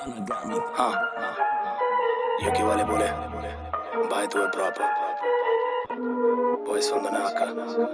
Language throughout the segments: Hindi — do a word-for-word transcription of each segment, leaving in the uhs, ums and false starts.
हाँ यूकी वाले बोले भाई तू है प्रॉपर वॉइस फ्रॉम द नाका।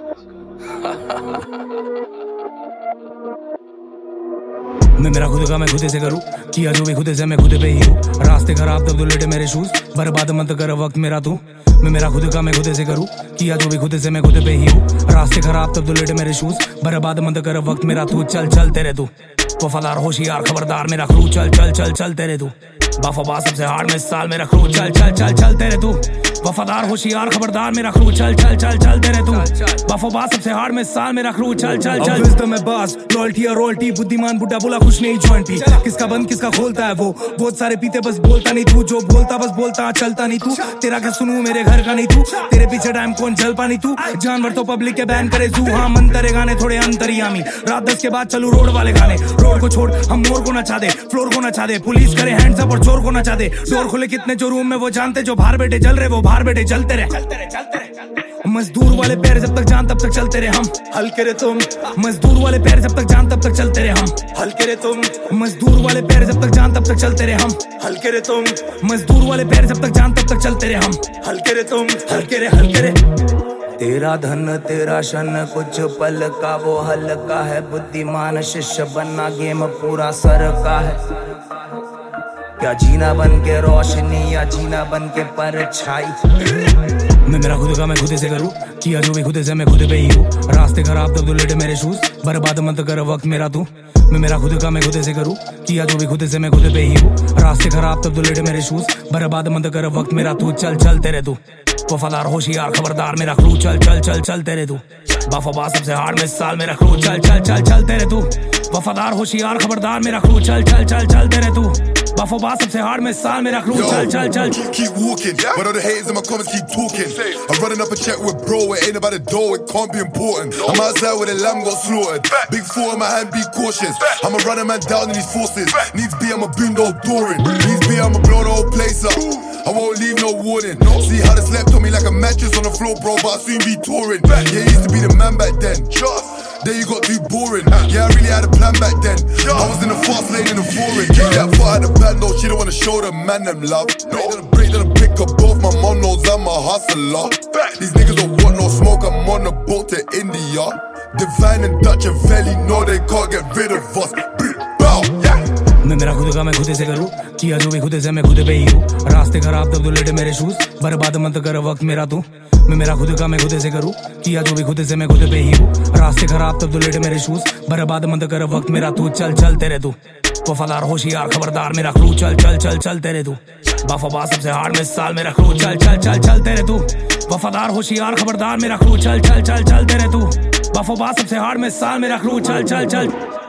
मैं मेरा खुद का मैं खुद से करूँ, किया जो भी खुद से मैं खुद पे ही हूँ। रास्ते खराब तब तो लेटे मेरे शूज, बर्बाद मत कर वक्त मेरा तू। मैं मेरा खुद का मैं खुद से करूँ, किया जो भी खुद से मैं खुद पे ही हूँ। रास्ते खराब तब तो लेटे मेरे शूज, बर्बाद मत कर वक्त मेरा तू। चल चल तेरे तू वफादार होशियार खबरदार मेरा क्रू, चल चल चल चल तेरे तू बाफाबा सबसे हार्ड में साल मेरा क्रू। चल चल चल चल तेरे तू वफादार होशियार खबरदार मेरा क्रू। चल चल चल चल तेरे तू बाफाबा सबसे हार्ड में साल मेरा क्रू। चल चल चल विज़डम है बास, लॉयल्टी और रॉयल्टी, बुद्धिमान बुड्ढा बोला कुछ नहीं जॉइंट पी। किसका बंद किसका खोलता है वो, बहुत सारे पीते बस बोलता नहीं तू। जो बोलता बस बोलता चलता नहीं तू। तेरा क्या सुनूं मेरे घर का नहीं तू, तेरे पीछे टाइम कौन चल पानी तू। जानवर तो पब्लिक के बैन करे जू, हाँ मन तेरे गाने थोड़े अंतर्यामी। रात दस के बाद चलू रोड वाले गाने, रोड को छोड़ हम मोर को नचा दे, फ्लोर को नचा दे। पुलिस करे हैंड्स अप और चोर को नचा दे। डोर खुले कितने जो रूम में वो जानते, जो बाहर बैठे जल रहे वो बाहर बैठे जलते रहे। मजदूर वाले पैर जब तक जान तब तक चलते रहे हम, हल्के रे तुम। मजदूर वाले पैर जब तक जान तब तक चलते रहे हम, हल्के रे तुम। मजदूर वाले पैर जब तक जान तब तक चलते रहे हम, हल्के रे तुम। मजदूर वाले पैर जब तक जान तब तक चलते रहे हम, हल्के रे तुम। हल्के रे हल्के रे तेरा धन तेरा शन कुछ पल का वो हल्का है। बुद्धिमान शिष्य बनना गेम पूरा सर का है। क्या जीना बन के रोशनी या जीना बन के परछाई। मैं मेरा खुद का मैं खुद से करूँ, किया जो भी खुद से मैं खुद पे ही हूँ। रास्ते खराब तब तो लेटे मेरे शूज, बर्बाद मत कर वक्त मेरा तू। मैं मेरा खुद का मैं खुद से करूँ, किया जो भी खुद से मैं खुद पे ही हूँ। रास्ते खराब तब तो लेटे मेरे शूज, बर्बाद मत कर वक्त मेरा तू। चल चल तेरे तू वफादार होशियार खबरदार मेरा क्रू। चल चल चल चल तेरे तू बाफाबा सबसे हार्ड में साल मेरा क्रू। चल चल चल चल तेरे तू वफादार होशियार खबरदार मेरा क्रू। चल चल चल चल तेरे तू बाफाबा सबसे हार्ड में साल मेरा क्रू। चल चल चल keep walking, but all the haters in my comments keep talking. I'm running up a check with bro, it ain't about the dough, it can't be important. I'm outside where the lamb got slaughtered. Big four in my hand, be cautious. I'ma run a man down in these forces. Needs be, I'm a boondog touring. Needs be, I'ma blow the whole place up. I won't leave no warning. See how they slept on me like a mattress on the floor, bro, but I'll soon be touring. Yeah, you used to be the man back then. Then you got too boring. Yeah, I really had a plan back then. I was in the fast lane in the foreign. Kick that foot out the band, though, she don't wanna show the man them love. Break to the break to the pick up both, my mom knows I'm a hustler. These niggas don't want no smoke, I'm on a boat to India. Divine and Dutch and Valley know they can't get rid of us. Bow, yeah. मैं मेरा खुद का मैं खुद से करूँ, किया जो भी खुद से मैं खुद पे ही हूँ। रास्ते खराब तब तो लेटे मेरे शूज, बर्बाद मत कर वक्त मेरा तू। मैं मेरा खुद का मैं खुद से करूँ, किया जो भी खुद से मैं खुद पे ही हूँ। रास्ते खराब तब तो लेटे मेरे शूज, बर्बाद मत कर वक्त मेरा तू। चल चल तेरे तू वफादार होशियार खबरदार मेरा क्रू। चल चल चल चल तेरे तू बाफाबा सबसे हार्ड में साल मेरा क्रू। चल चल चल चल तेरे तू वफादार होशियार खबरदार मेरा क्रू। चल चल चल चल तेरे तू बाफाबा सबसे हार्ड में साल मेरा क्रू। चल चल चल